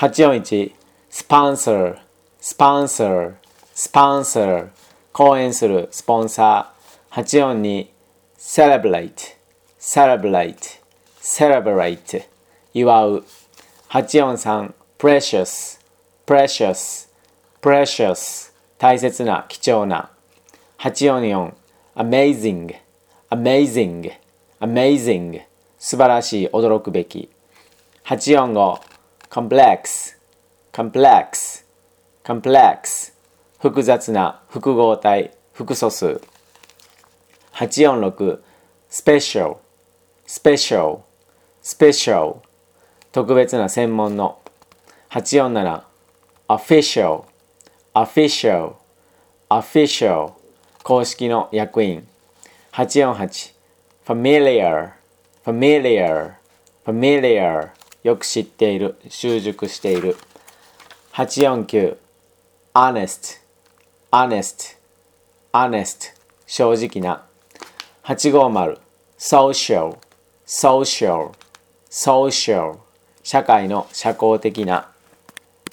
841 sponsor sponsor sponsor 講演するスポンサー。842 celebrate celebrate celebrate 祝う。843 precious precious precious 大切な貴重な。844 amazing amazing amazing 素晴らしい驚くべき。845 complex complex complex 複雑な複合体複素数。846 special special special 特別な専門の。847 official official official 公式の役員。848 familiar familiar familiar よく知っている習熟している。849 honest honest honest 正直な。850 social social social 社会の社交的な。